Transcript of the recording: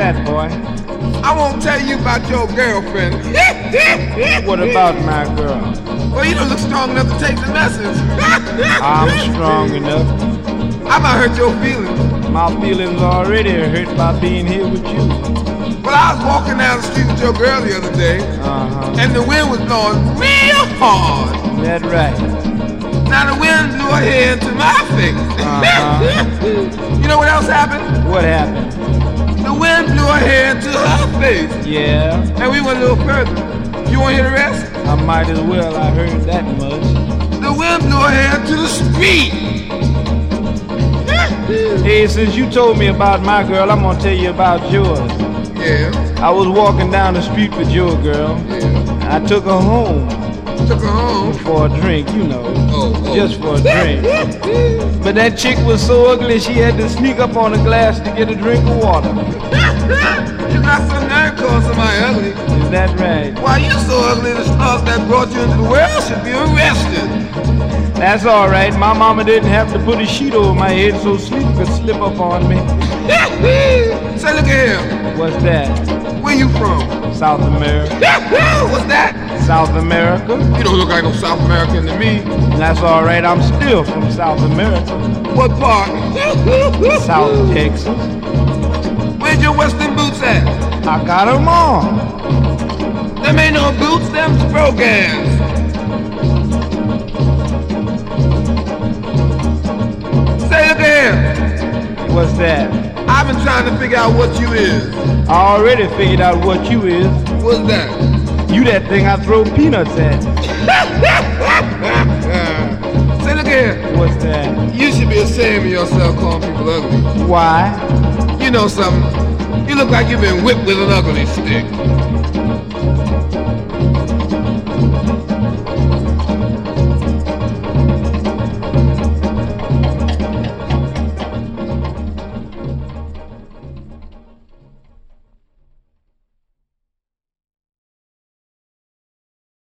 that, boy? I won't tell you about your girlfriend. What about my girl? Well, you don't look strong enough to take the message. I'm strong enough. I might hurt your feelings. My feelings already are hurt by being here with you. Well, I was walking down the street with your girl the other day, and the wind was blowing real hard. That's right. Now the wind blew her hair into my face. You know what else happened? What happened? The wind blew her hair into her face. Yeah. And we went a little further. You want to hear the rest? I might as well. I heard that much. The wind blew her hair to the street. Hey, since you told me about my girl, I'm gonna tell you about yours. Yeah. I was walking down the street with your girl. Yeah. I took her home. Took her home? For a drink, you know. Oh. Just for a drink. But that chick was so ugly, she had to sneak up on the glass to get a drink of water. You got some nerve calling somebody ugly. Is that right? Why you so ugly, the stars that brought you into the world should be arrested. That's all right. My mama didn't have to put a sheet over my head so sleep could slip up on me. Say, look at here. What's that? Where you from? South America. What's that? South America. You don't look like no South American to me. That's all right. I'm still from South America. What part? South Texas. Where's your Western boots at? I got them on. Them ain't no boots, them's Brogans. Say, look at here. What's that? I've been trying to figure out what you is. I already figured out what you is. What's that? You that thing I throw peanuts at. Say, look at here. What's that? You should be ashamed of yourself calling people ugly. Why? You know something? You look like you've been whipped with an ugly stick.